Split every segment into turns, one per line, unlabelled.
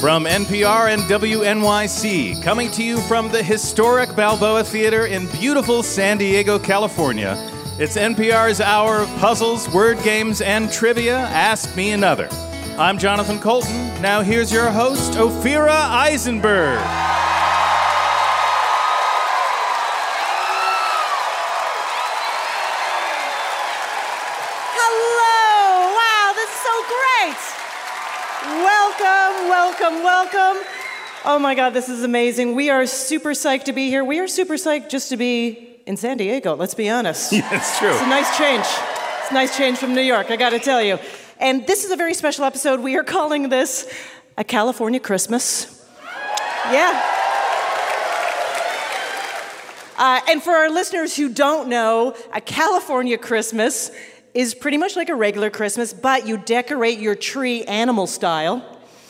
From NPR and WNYC, coming to you from the historic Balboa Theater in beautiful San Diego, California, it's NPR's hour of puzzles, word games, and trivia. Ask Me Another. I'm Jonathan Colton. Now here's your host, Ophira Eisenberg.
Hello! Wow, this is so great! Welcome. Oh my God, this is amazing. We are super psyched to be here. We are super psyched just to be in San Diego, let's be honest.
Yeah, it's true.
It's a nice change. It's a nice change from New York, I gotta tell you. And this is a very special episode. We are calling this A California Christmas. Yeah. And for our listeners who don't know, a California Christmas is pretty much like a regular Christmas, but you decorate your tree animal style.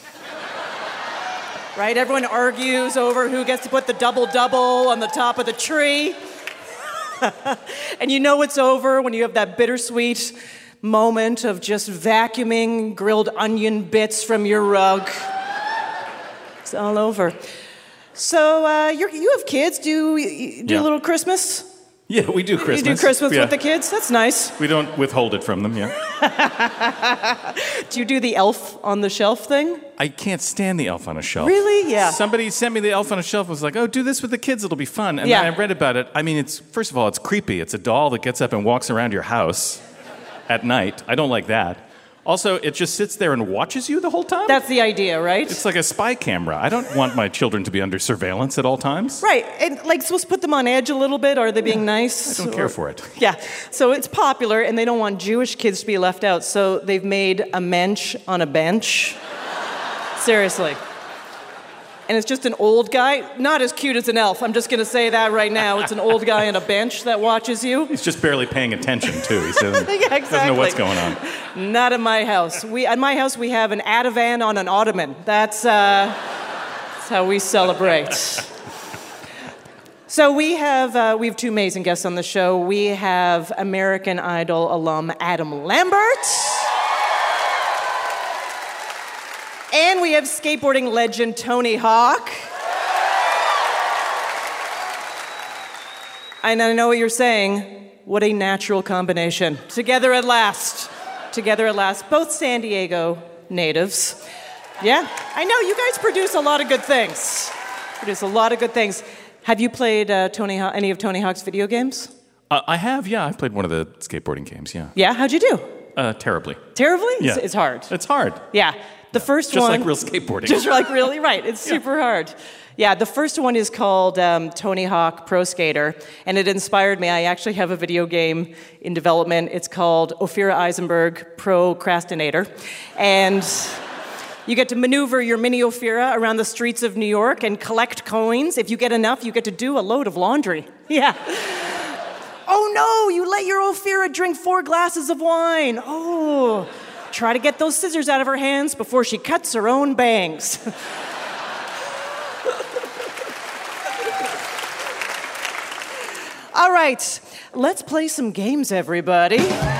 Right? Everyone argues over who gets to put the double-double on the top of the tree. And you know it's over when you have that bittersweet moment of just vacuuming grilled onion bits from your rug. It's all over. So you have kids. Do you do a little Christmas?
Yeah, we do Christmas.
You do Christmas with the kids? That's nice.
We don't withhold it from them, yeah.
Do you do the elf on the shelf thing?
I can't stand the elf on a shelf.
Really? Yeah.
Somebody sent me the elf on a shelf and was like, oh, do this with the kids, it'll be fun. And then I read about it. I mean, first of all, it's creepy. It's a doll that gets up and walks around your house at night. I don't like that. Also, it just sits there and watches you the whole time?
That's the idea, right?
It's like a spy camera. I don't want my children to be under surveillance at all times.
Right. And, supposed to put them on edge a little bit? Are they being nice?
I don't care for it.
Yeah. So it's popular, and they don't want Jewish kids to be left out, so they've made a mensch on a bench. Seriously. And it's just an old guy, not as cute as an elf. I'm just going to say that right now. It's an old guy on a bench that watches you.
He's just barely paying attention, too. He doesn't,
yeah, exactly.
Doesn't know what's going on.
Not in my house. At my house, we have an Ativan on an ottoman. That's how we celebrate. So we have two amazing guests on the show. We have American Idol alum Adam Lambert. And we have skateboarding legend Tony Hawk. And I know what you're saying. What a natural combination. Together at last. Both San Diego natives. Yeah, I know. You guys produce a lot of good things. Have you played any of Tony Hawk's video games?
I have, yeah. I played one of the skateboarding games, yeah.
Yeah? How'd you do?
Terribly.
Terribly?
Yeah.
It's hard.
It's hard.
Yeah. The first one...
Just like real skateboarding.
Just like really, right. It's super hard. Yeah, the first one is called Tony Hawk Pro Skater, and it inspired me. I actually have a video game in development. It's called Ophira Eisenberg Procrastinator. And you get to maneuver your mini Ophira around the streets of New York and collect coins. If you get enough, you get to do a load of laundry. Yeah. Oh no, you let your Ophira drink 4 glasses of wine. Oh... Try to get those scissors out of her hands before she cuts her own bangs. All right, let's play some games, everybody.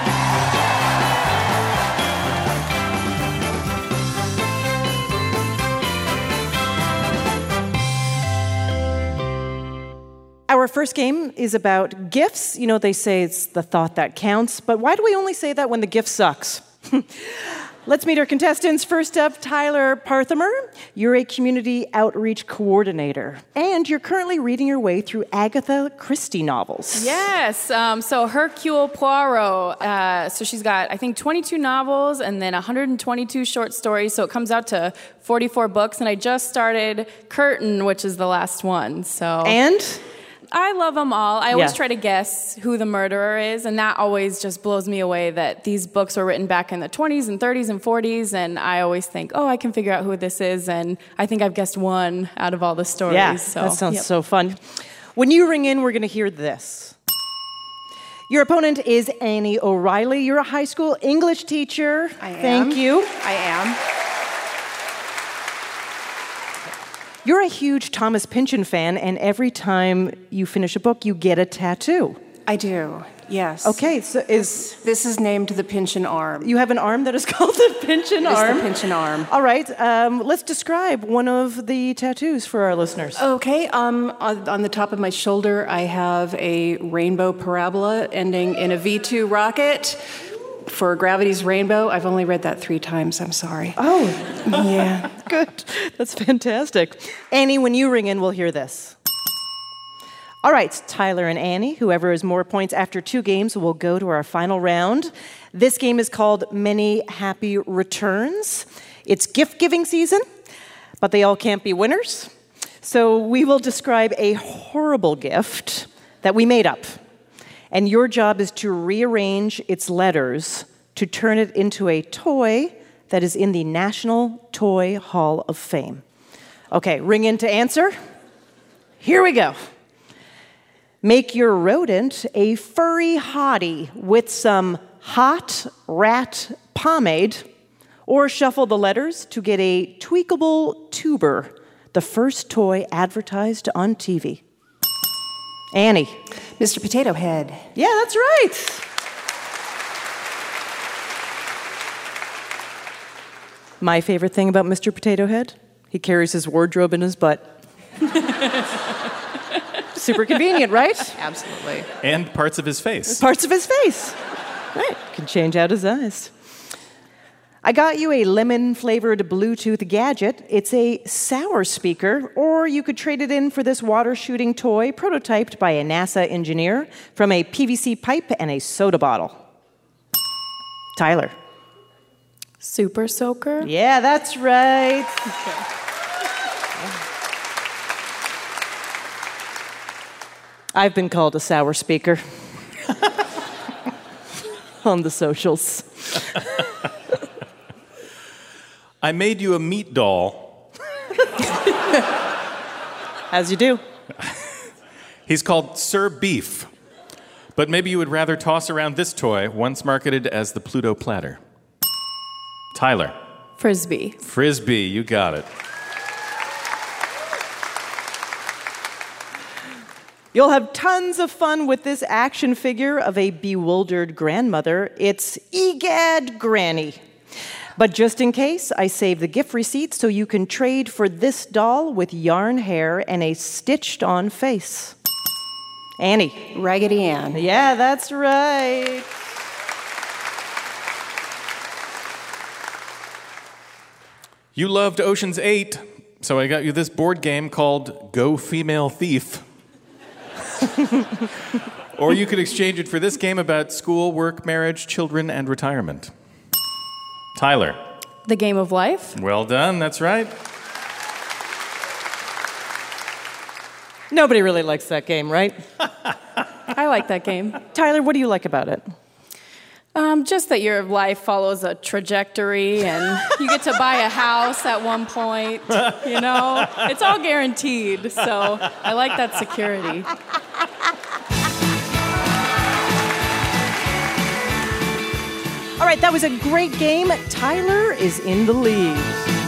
Our first game is about gifts. You know, they say it's the thought that counts, but why do we only say that when the gift sucks? Let's meet our contestants. First up, Tyler Parthamer. You're a community outreach coordinator, and you're currently reading your way through Agatha Christie novels.
Yes. So Hercule Poirot. So she's got, I think, 22 novels and then 122 short stories. So it comes out to 44 books. And I just started Curtain, which is the last one. So.
And?
I love them all. I always try to guess who the murderer is, and that always just blows me away that these books were written back in the 20s and 30s and 40s, and I always think, oh, I can figure out who this is, and I think I've guessed one out of all the stories.
Yeah, that sounds so fun. When you ring in, we're going to hear this. Your opponent is Annie O'Reilly. You're a high school English teacher.
I am.
Thank you.
I am.
You're a huge Thomas Pynchon fan, and every time you finish a book, you get a tattoo.
I do. Yes.
Okay, so
This is named the Pynchon arm.
you have an arm that is called the Pynchon
It's
arm?
the Pynchon arm.
All right, let's describe one of the tattoos for our listeners.
Okay, on the top of my shoulder, I have a rainbow parabola ending in a V2 rocket for gravity's rainbow. I've only read that 3 times, I'm sorry.
Oh,
Yeah.
good. That's fantastic. Annie, when you ring in, we'll hear this. All right, Tyler and Annie, whoever has more points after 2 games will go to our final round. This game is called Many Happy Returns. It's gift-giving season, but they all can't be winners. So we will describe a horrible gift that we made up. And your job is to rearrange its letters to turn it into a toy that is in the National Toy Hall of Fame. Okay, ring in to answer. Here we go. Make your rodent a furry hottie with some hot rat pomade, or shuffle the letters to get a tweakable tuber, the first toy advertised on TV. Annie.
Mr. Potato Head.
Yeah, that's right. My favorite thing about Mr. Potato Head, he carries his wardrobe in his butt. Super convenient, right?
Absolutely.
And parts of his face.
Parts of his face. Right, can change out his eyes. I got you a lemon-flavored Bluetooth gadget. It's a sour speaker, or you could trade it in for this water-shooting toy prototyped by a NASA engineer from a PVC pipe and a soda bottle. Tyler.
Super Soaker?
Yeah, that's right. I've been called a sour speaker on the socials.
I made you a meat doll.
As you do.
He's called Sir Beef. But maybe you would rather toss around this toy, once marketed as the Pluto Platter. Tyler.
Frisbee.
Frisbee, you got it.
You'll have tons of fun with this action figure of a bewildered grandmother. It's Egad Granny. But just in case, I saved the gift receipt so you can trade for this doll with yarn hair and a stitched-on face. Annie.
Raggedy Ann.
Yeah, that's right.
You loved Ocean's 8, so I got you this board game called Go Female Thief. Or you could exchange it for this game about school, work, marriage, children, and retirement. Tyler.
The Game of Life?
Well done, that's right.
Nobody really likes that game, right?
I like that game.
Tyler, what do you like about it?
Just that your life follows a trajectory and you get to buy a house at one point, you know? It's all guaranteed, so I like that security.
All right, that was a great game. Tyler is in the lead.